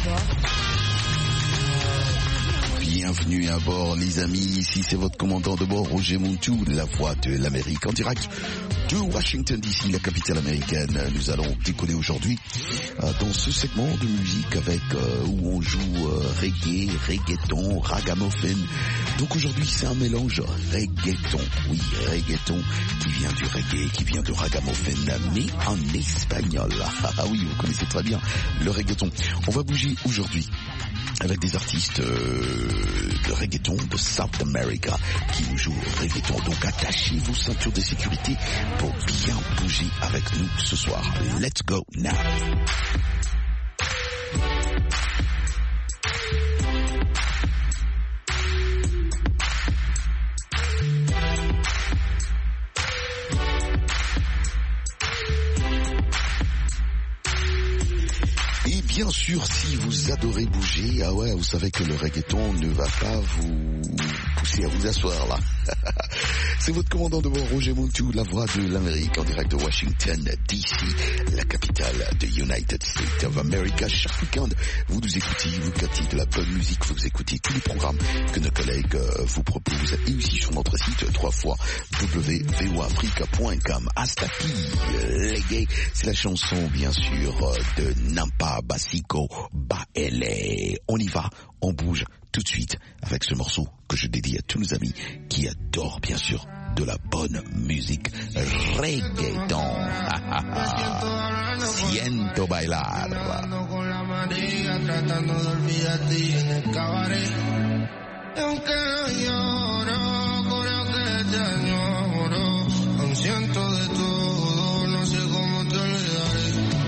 Bienvenue à bord les amis, ici c'est votre commandant de bord Roger Montou, la voix de l'Amérique en direct de Washington DC, la capitale américaine. Nous allons décoller aujourd'hui dans ce segment de musique avec où on joue reggae, reggaeton, ragamuffin. Donc aujourd'hui c'est un mélange reggaeton, oui reggaeton qui vient du reggae, qui vient de ragamuffin, mais en espagnol. Ah oui, vous connaissez très bien le reggaeton. On va bouger aujourd'hui avec des artistes de reggaeton de South America qui nous jouent reggaeton. Donc attachez vos ceintures de sécurité pour bien bouger avec nous ce soir. Let's go now. Bien sûr, si vous adorez bouger, ah ouais, vous savez que le reggaeton ne va pas vous pousser à vous asseoir là. C'est votre commandant de bord Roger Montou, la voix de l'Amérique en direct de Washington DC, la capitale de United States of America. Chaque week-end, vous nous écoutez, vous captez de la bonne musique, vous écoutez tous les programmes que nos collègues vous proposent et aussi sur notre site www.voafrica.com. Hasta aquí, reggae, c'est la chanson bien sûr de Nampa Basico Baele. On y va, on bouge tout de suite avec ce morceau que je dédie à tous nos amis qui adorent bien sûr de la bonne musique reggaeton. Siento bailar. Siento de todo, no sé cómo te olvidaré.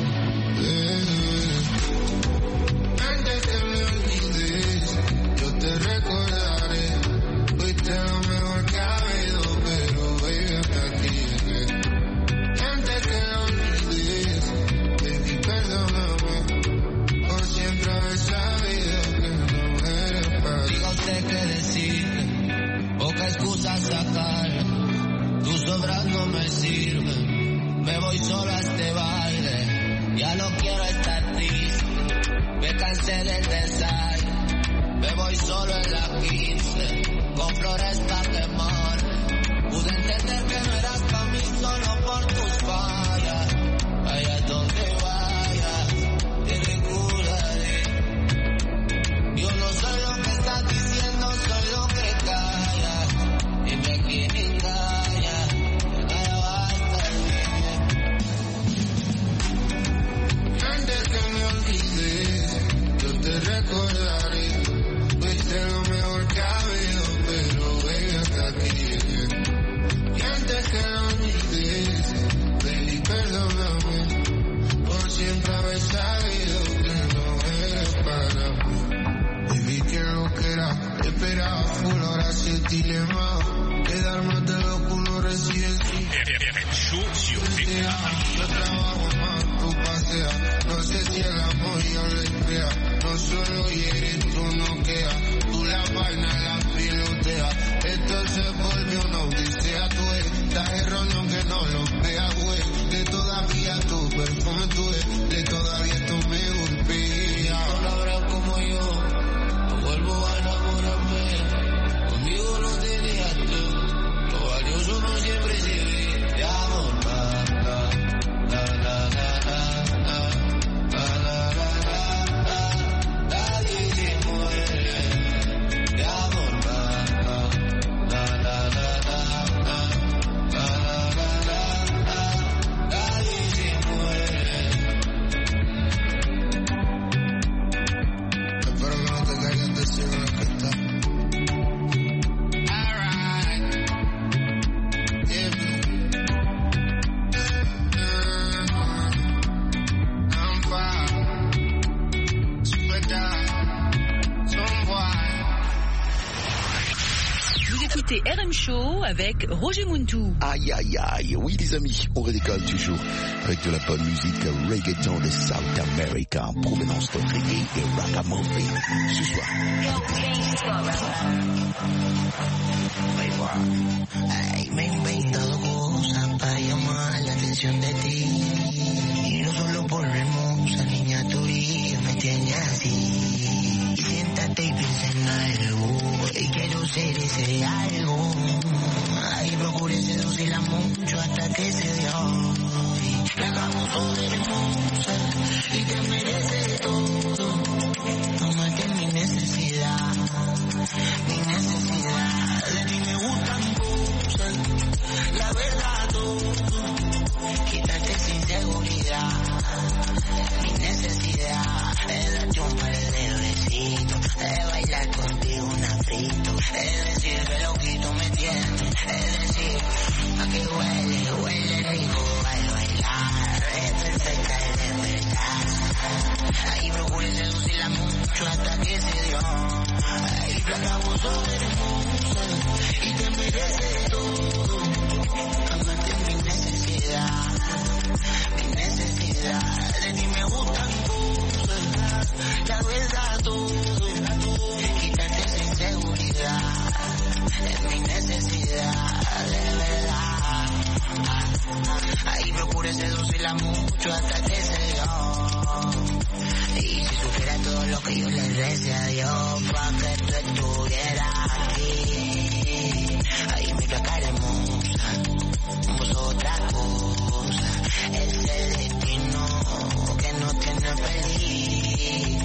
Antes que me olvides, yo te recordaré. Fuiste lo mejor que ha habido, pero baby, hasta aquí llegué. Antes que me olvides, baby, perdóname. Por siempre haber sabido que no eres para mí. Diga usted qué decir, poca excusa sacar. Tus obras no me sirven, me voy solo a este baile, ya no quiero estar triste, me cansé del desaire, me voy solo en la 15, con flores pa' quemar, pude entender que no eras pa' mí solo por tus fallas, vaya donde vayas, te recordaré, yo no soy lo que estás diciendo, soy lo que callas, dime a quién engañas. Te recordaré, fuiste lo mejor que ha habido, pero baby, hasta aquí llegué. Y antes que lo olvides, baby, perdóname, por siempre haber sabido que no eres para mí. Baby, que lo que era, esperaba full, ahora sí el dilema, quedarme de lo que uno recibe sin. Yo trabajo más, tú paseas, no sé si el amor yo lo crea. No solo hieres, tú no quedas, tú la vaina la piloteas. Esto se volvió una odisea, tú estás erróneo que no lo veas, güey. De todavía tu perfume tú de todavía esto me golpea. No habrá como yo, no vuelvo a enamorarme. Conmigo no tenías tú, lo valioso no siempre se ve. De amor, RM Show avec Roger Montou. Aïe aïe aïe, oui les amis, on redécolle toujours avec de la bonne musique reggaeton de South America, en provenance de reggae et ragamuffin. Ce soir. Ay, me he inventado cosas para llamar la atención de ti. Y no solo por hermosa, niña, tu vida me tiene así. llena de búho y quiero ser ese algo. Ahí procuré seducirla mucho hasta que se dio. Y la hagamos toda hermosa y te mereces todo. Amarte es mi necesidad, mi necesidad. De ti me gustan cosas, la verdad todo. Quitarte sin seguridad, mi necesidad es darte un par de besitos, de bailar contigo un afrito, es decir que loquito me tiene, es decir, a que huele rico, bailar, es perfecta, es de verdad. Ahí procuré seducirla mucho hasta que se dio, ahí placa vos sos hermosa y te mereces todo. Amarte es mi necesidad, mi necesidad. De ti me gustan cosas, la verdad todo. Quitarte sin seguridad, es mi necesidad, de verdad. Ahí procuré seducirla mucho hasta que se dio. Y si supiera todo lo que yo le recé a Dios, pa' que tú estuvieras aquí. Ahí mi placa hermosa, vos otra cosa, ese destino que no tiene feliz.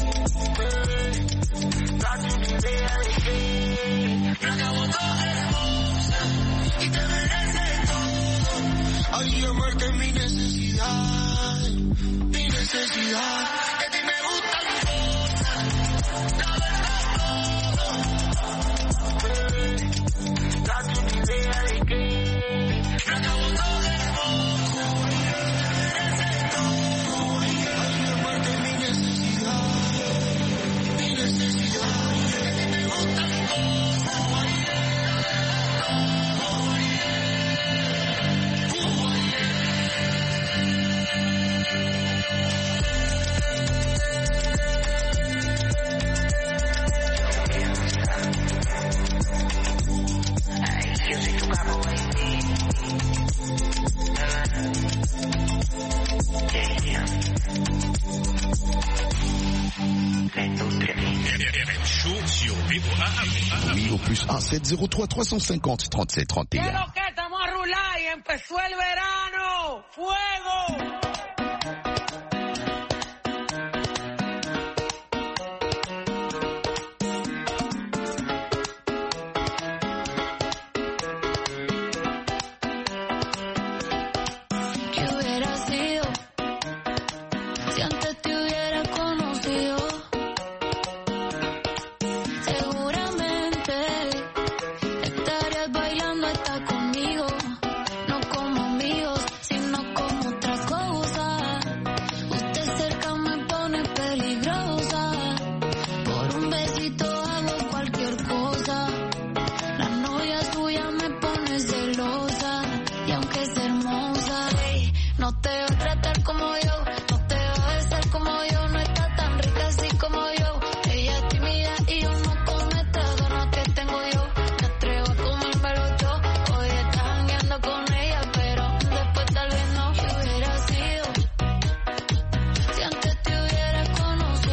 Date una idea de que placa vos sos hermosa y te mereces todo. Ay, amarte es mi necesidad, mi necesidad. De ti me gustan cosas, la verdad todo. Date una idea de que placa vos sos hermosa y te mereces todo. Ay, amarte es mi necesidad, mi necesidad. De ti me gustan cosas, yo soy tu capo, baby. Oui, au plus 1 703 350 37 31. Quiero que estamos a rular y empezó el verano. ¡Fuego! ¿Qué hubiera sido si antes te hubiera conocido? Seguramente estarías bailando hasta conmigo, no como amigos, sino como otra cosa. Usted cerca me pone peligrosa, por un besito hago cualquier cosa. La novia suya me pone celosa, y aunque es hermosa, no te va a tratar como yo, no te va a besar como yo, no está tan rica así como yo. Ella es tímida y yo no come estas ganas que tengo yo. Me atrevo a comérmelo yo, hoy estás jangueando con ella, pero después tal vez no. ¿Qué hubiera sido si antes te hubiera conocido?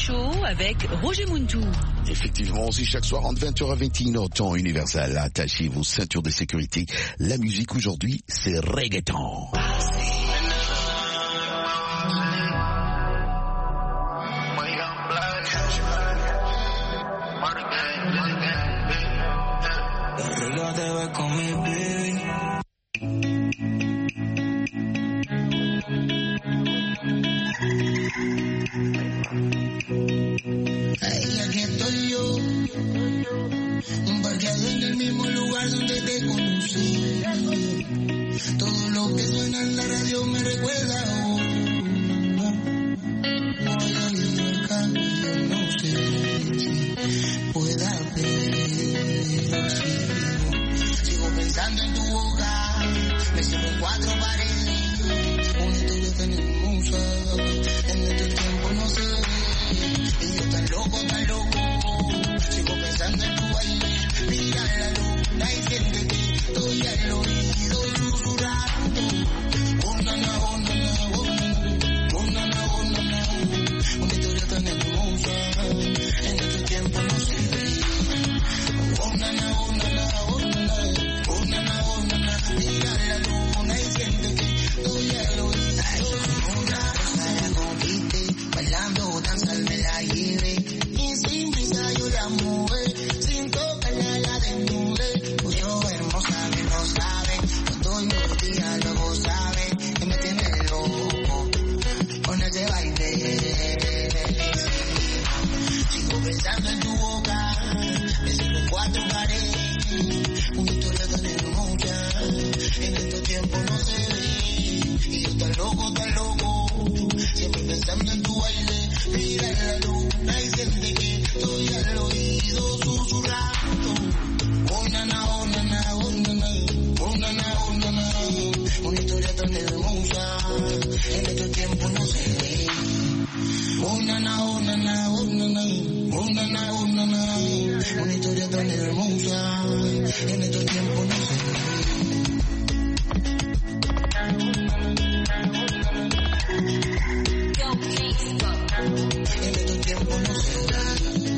Show avec Roger Muntou. Effectivement, c'est chaque soir entre 20h à 21h, temps universel. Attachez vos ceintures de sécurité. La musique aujourd'hui, c'est reggaeton. Ahí aquí estoy yo, parqueado en el mismo lugar donde te conocí. Todo lo que suena en la radio me recuerda a vos. Voy a ir acá y yo no sé si pueda ver. Sigo pensando en tu boca, me cierro en cuatro paredes. Una historia tan hermosa, en este tiempo no se ve. Y yo tan loco, sigo pensando en tu baile. Mira la luna y siente que estoy al oído susurrando. Oh na na, oh na na, oh na na, oh na na, oh na na. Una historia tan hermosa, en este tiempo no se ve. Oh na na, oh na na, oh na na, oh na na, oh na na. Mira la luna y siente que estoy al oído susurrando. La conquiste, bailando, danzarme la lleve. Y sin prisa yo la mueve, sin tocarla la desnude. Pues yo hermosa que no sabe, yo estoy mordida, luego sabe que me tiene loco con ese baile. Sigo pensando en tu boca, me cierro en cuatro paredes. Una historia tan hermosa, en estos tiempos no se ve. Y yo tan loco, siempre pensando en tu baile. Mira la luna y siente que estoy al oído susurrando. Oh na na, oh na na, oh na na, oh na na, oh na na. Una historia tan hermosa, en estos tiempos no se ve. Oh na na, oh na na, oh na na, oh na na, oh na na. Una historia tan hermosa, en estos tiempos no se ve. En estos tiempos no se da.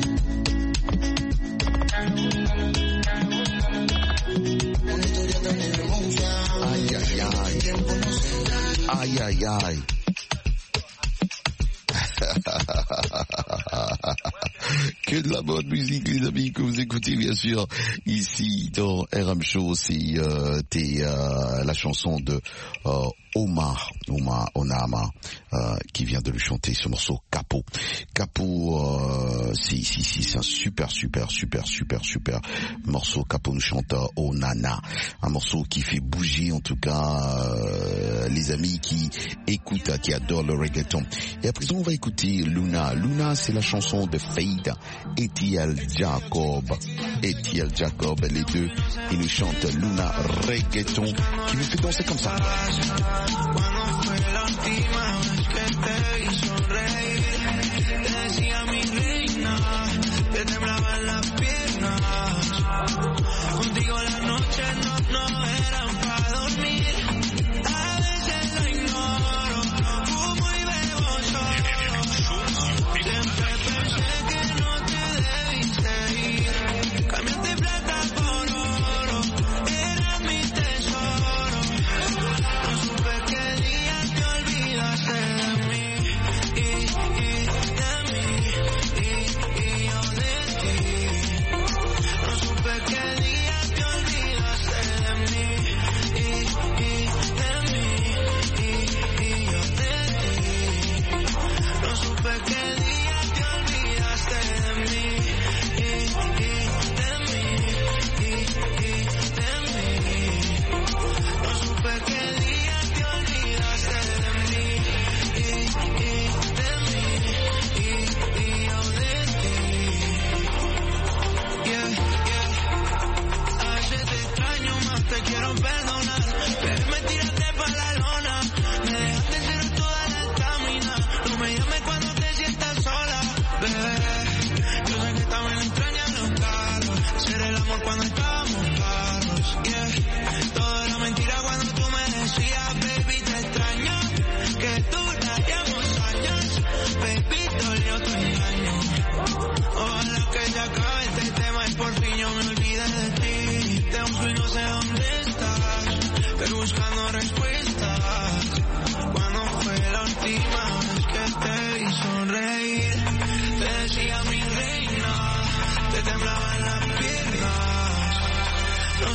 Una historia tan hermosa. Ay, ay, En ay. estos tiempos no se da. Aïe, aïe, aïe. Que de la bonne musique, les amis, que vous écoutez, bien sûr, ici, dans RM Show. C'est la chanson de Omar Onama, qui vient de lui chanter ce morceau Capo. Capo, c'est un super morceau. Capo nous chante Onana, un morceau qui fait bouger, en tout cas, les amis qui écoutent, qui adorent le reggaeton. Et à présent, on va écouter Luna. Luna, c'est la chanson de Fade, Etiel Jacob, les deux, ils nous chantent Luna reggaeton, qui nous fait danser comme ça. Cuando fue la última vez que te vi sonreír, te decía mi reina, te temblaban las piernas. Contigo las noches no eran para dormir. A veces lo ignoro, fumo y bebo solo. Siempre pensé que no te debiste ir. Cambiaste plata por oro, eras mi tesoro. No supe qué día te olvidaste de mí.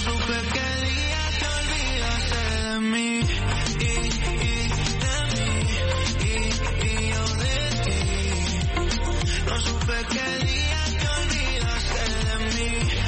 supe qué día te olvidaste de mí y yo de ti. No supe qué día te olvidaste de mí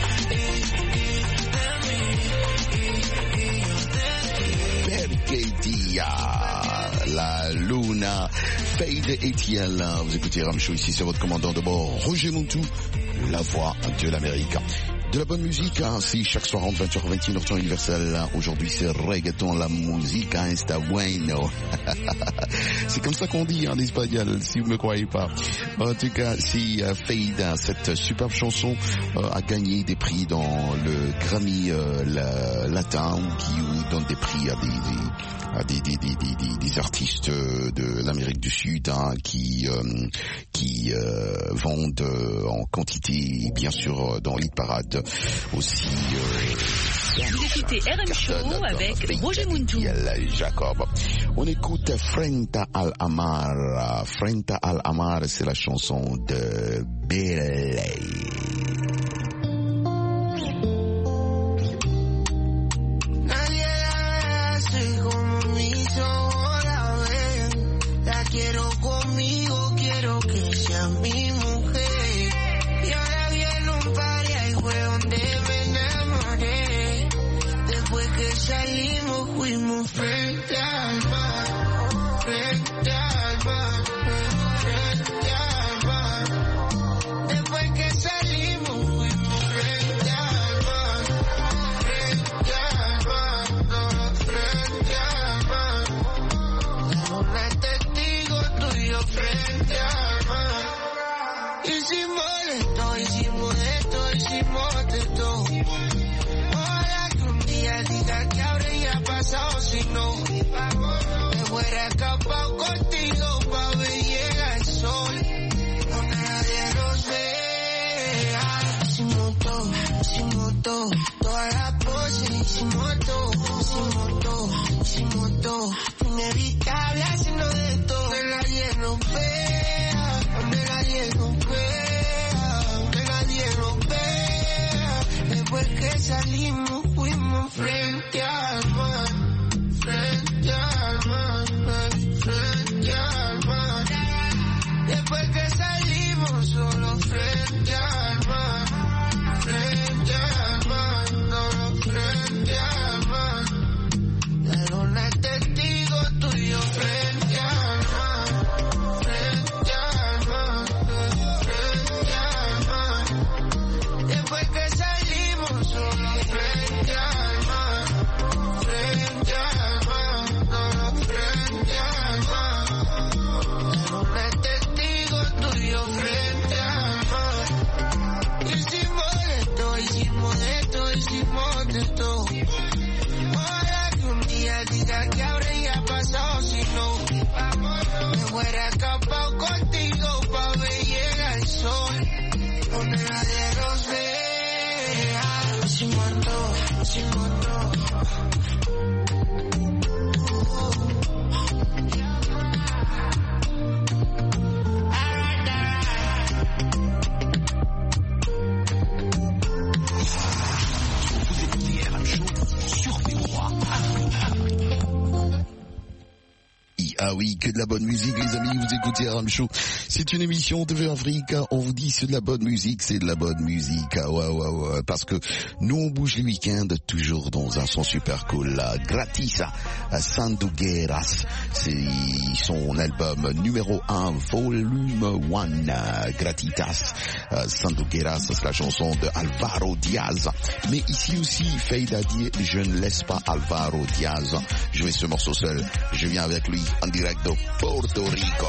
Perché dia la luna Fade Etienne, vous écoutez Ramcho, ici c'est votre commandant de bord Roger Montou, la voix de l'Amérique. De la bonne musique, hein, c'est chaque soir entre 20h et 21h temps universel. Aujourd'hui c'est reggaeton, la musique está bueno. C'est comme ça qu'on dit en espagnol, si vous me croyez pas. En tout cas, si Fade, cette superbe chanson, a gagné des prix dans le Grammy latin, qui donne des prix à des artistes de l'Amérique du Sud, hein, qui vendent en quantité, bien sûr, dans l'hit parade aussi. Vous écoutez RM Show avec Roger Montou. Jacob. On écoute Frente al Amar. Frente al Amar, c'est la chanson de Billy. Quiero conmigo, quiero que sea mi mujer. Y ahora viene un party, ahí fue donde me enamoré. Después que salimos fuimos frente al mar, frente al mar, frente al mar. Después que salimos fuimos frente al mar, frente al mar, no, frente al mar. Frente al mar. Hicimos de todo. Ojalá que un día diga que ahora ya ha pasado, si no me fuera escapado contigo pa' ver llega el sol, donde nadie nos vea. Hicimos todo, todas las poses, hicimos todo, inevitable haciendo de todo. Donde nadie nos vea, donde nadie nos vea. Después que salimos fuimos frente al mar, frente al mar, frente al mar. Después que salimos solo frente al mar, frente al mar, no, frente al mar. La luna es testigo tuyo frente al mar, frente al mar, frente al mar. Después que salimos solo frente al mar, frente al mar, no, frente al mar. La luna es testigo tuyo frente al mar. Hicimos de todo. Ojalá que un día diga que ahora ya ha pasado, si no me fuera escapado contigo pa' ver llega el sol, donde nadie nos vea. Hicimos todo. Ah oui, que de la bonne musique, les amis, vous écoutez RM Show. C'est une émission de Afrique, on vous dit c'est de la bonne musique, c'est de la bonne musique. Ouais, parce que nous on bouge les week-ends toujours dans un son super cool. Gratis, Sandugueras, c'est son album numéro 1, volume 1, Gratitas. Sandugueras, c'est la chanson de Alvaro Diaz. Mais ici aussi, Fade a dit, je ne laisse pas Alvaro Diaz jouer ce morceau seul. Je viens avec lui en direct de Puerto Rico.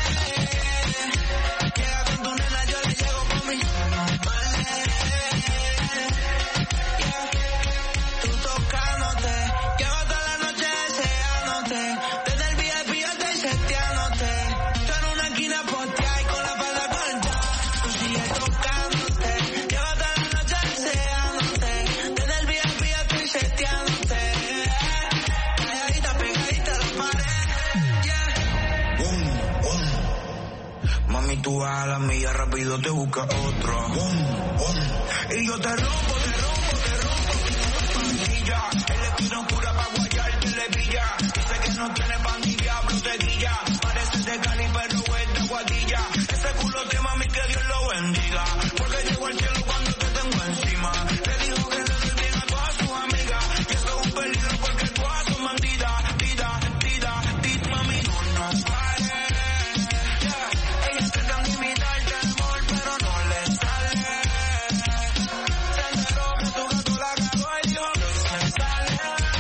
Tú a la mía rápido te busca otro. Y yo te rompo. pilla. El estilo cura pa' guayar que le pilla. Dice que no tiene pan ni diablo te guilla. Parece de Cali pero es de Guadilla. Ese culo te mami que Dios lo bendiga. Porque llegó al cielo cuando te tengo encima. Le dijo que le doy bien a todas sus amigas. Y eso es un peligro porque todas son bandidas. Tida, mami no pare. Yeah. Ellas tratan de imitarte amor pero no les sale. Se enteró que tu gato la cagó y dijo que se sale.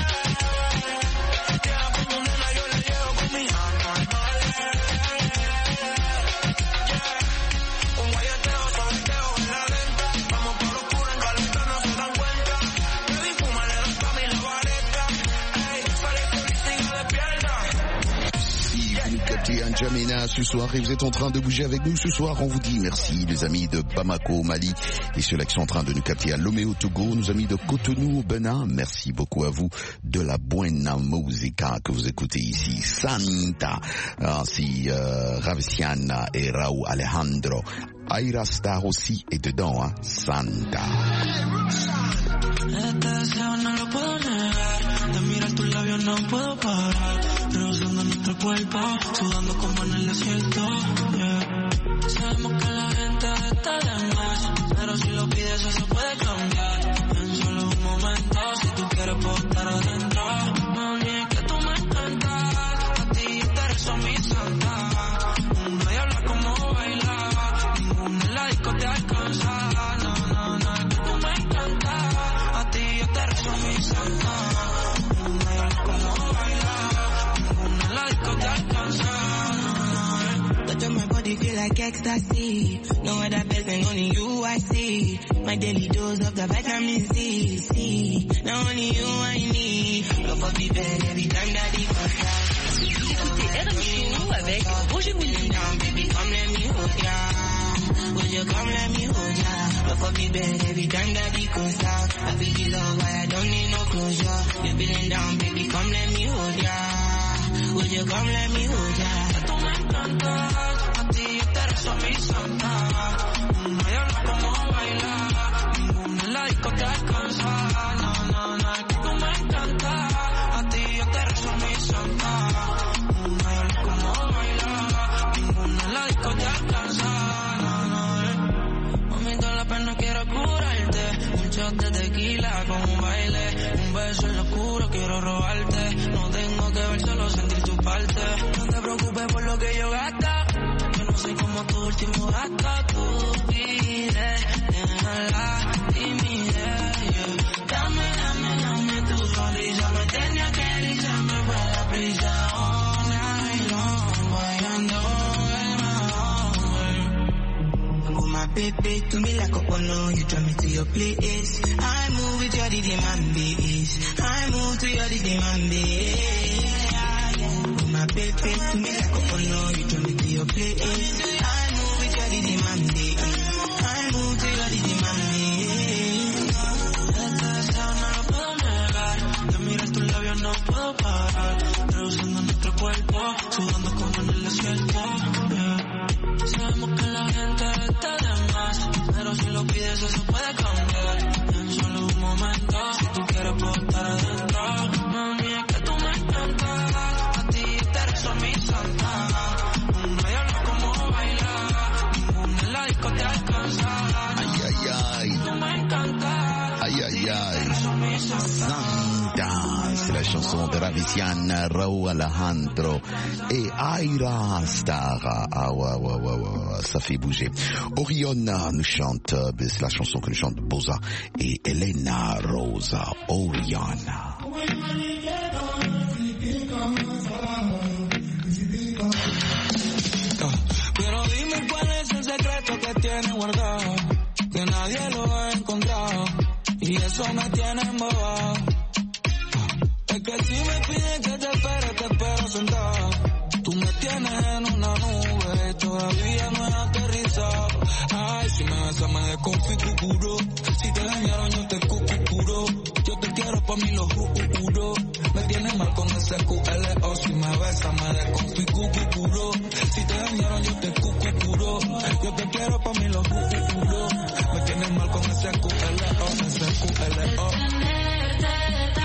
Yeah, con tu nena yo le llevo con mi anormales. Un guayeteo, sobreteo en la lenta. Vamos por oscuro en caleta, no se dan cuenta. Baby, fuma, le doy pa' mi la vareta. Ey, sale que sigue despierta. Si vous nous captez à N'Djamena ce soir et vous êtes en train de bouger avec nous ce soir, on vous dit merci les amis de Bamako au Mali et ceux-là qui sont en train de nous capter à Lomé au Togo, nos amis de Cotonou au Bénin, merci beaucoup à vous de la buena musica que vous écoutez ici. Santa, ainsi Ravisiana et Raúl Alejandro. Aira Star aussi est dedans, hein? Santa. Este deseo no lo puedo negar. De mirar tus labios no puedo parar. Rehusando nuestro cuerpo, sudando como en el desierto. Yeah. Sabemos que la gente está de más, pero si lo pides eso se puede cambiar. En solo un momento, si tú quieres puedo estar adentro. Mami, es que tú me encantas. A ti te rezo mi santa. Uno y habla como baila. Ninguno en la disco te alcanza. No, es que tú me encantas. A ti yo te rezo mi santa. Uno y habla como baila. Ninguno en la disco te alcanza. Touch on my body feel like ecstasy. No other person, only you I see. My daily dose of the vitamin C. Now only you I need. Love of the bed every time that he comes out. Écoutez RM Show avec Roger Mouli. Baby, come let me hold ya. Will you come let me hold ya? Love of the bed every time that he goes out. I feel the love, why I don't need no closure. You're feeling down, baby, come let me hold ya. Will you come let me hold ya? Tú me encantas, a ti yo te rezo mi santa. Uno y habla como baila. Ninguno en la disco te alcanza. No, es que tú me encantas. A ti yo te rezo mi santa. Uno y habla como baila. Ninguno en la disco te alcanza. Mami, toda la pena quiero curarte. Un shot de tequila con un baile. Un beso en lo oscuro quiero robarte. No tengo que ver, solo sentir tu parte. No te preocupes por lo que yo gasta. Yo no soy como tu último gasto. Tú pides, déjala, timidez. Yeah. Dame tu sonrisa. Me tenía que ir, se me fue la prisa. All night long, guayando el mejor. My baby, to me like a no, you draw me to your place. I move with your demand base. I move to your demand base. My baby, to me like a no, you draw me to your place. I move with your demand base. I move to your demand base. Este deseo no lo puedo negar. De mirar tus labios no puedo parar. Reduciendo nuestro cuerpo, sudando como en el desierto. Yeah. Sabemos que la gente está de más, pero si lo pides eso se puede cambiar. En solo un momento, si tú quieres puedo estar adentro. Mami, es que tú me encantas. A ti te rezo mi santa. Uno y habla como baila. Ninguno en la disco te alcanza. Ay. Tú me encantas. Ay. Santa, c'est la chanson de Ravisiana, Raúl Alejandro et Aira Star. Ah ouais, ça fait bouger. Oriona nous chante, c'est la chanson que nous chante Boza et Elena Rosa. Oriona. Pero dime cuál es el secreto que tiene guardado, que nadie lo ha encontrado, y eso me tiene embobado. Es que si me pides que te espero sentado. Tú me tienes en una nube y todavía no he aterrizado. Ay, si me besas me desconfiguro. Si te dañaron yo te cucuro. Yo te quiero pa' mí lo juro. Me tienes mal con ese QLO. Si me besas me desconfiguro. Si te dañaron yo te cucuro. Yo te quiero pa' mí lo juro. Me tienes mal con ese QLO. Ese QLO.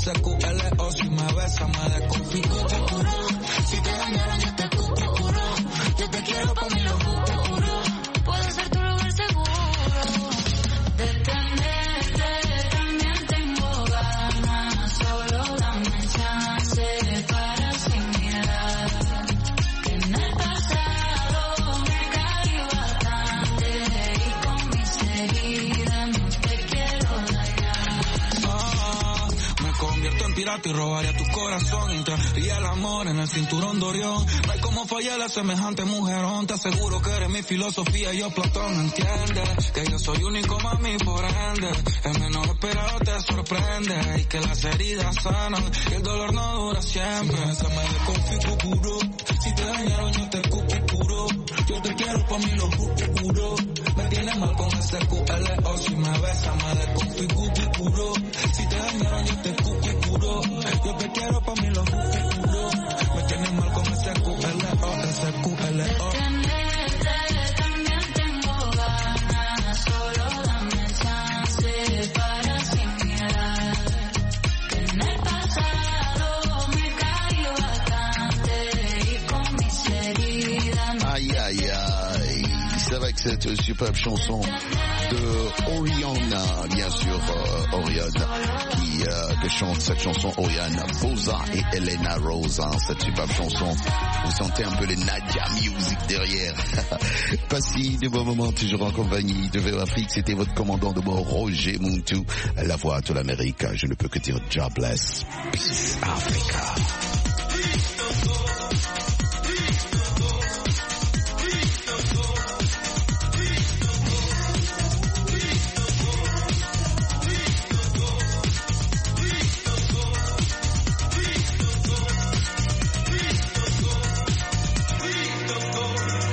SQLO, si me besas me desconfiguro. Si te dañaron yo te curo. Yo te quiero pa' mí lo juro. Puedo ser tu lugar seguro. De tenerte también tengo ganas. Solo dame chance para asimilar. Que en el pasado me caí bastante. Y con mis heridas no te quiero dañar. Me convierto en pirata y robaría tu corazón. Y el amor en el cinturón de Orión. No hay como fallar a semejante mujerón. Te aseguro que eres mi filosofía y yo Platón. Entiendes que yo soy único, mami, por ende. El menos esperado te sorprende. Y que las heridas sanan y el dolor no dura siempre. Si me desconfiguro. Si te dañaron yo te curo. Yo te quiero pa' mí lo juro. Me tienes mal con ese QLO. Si me besas me desconfiguro. Si te dañaron yo te curo. Yo te quiero pa' mí lo juro. Me tienes mal con ese QLO. Tenerte también tengo ganas. Solo dame chance para asimilar. Que en el pasado me caí bastante. Y con mis heridas no. Aïe, aïe, aïe. C'est avec cette superbe chanson de Oriana, bien sûr, Oriane, que chante cette chanson, Oriane Boza et Elena Rose, hein, cette superbe chanson. Vous sentez un peu les Nadia Music derrière. Passez de bons moments, toujours en compagnie de VO Afrique. C'était votre commandant de bord, Roger Muntu, la voix de l'Amérique. Je ne peux que dire God bless. Peace Africa.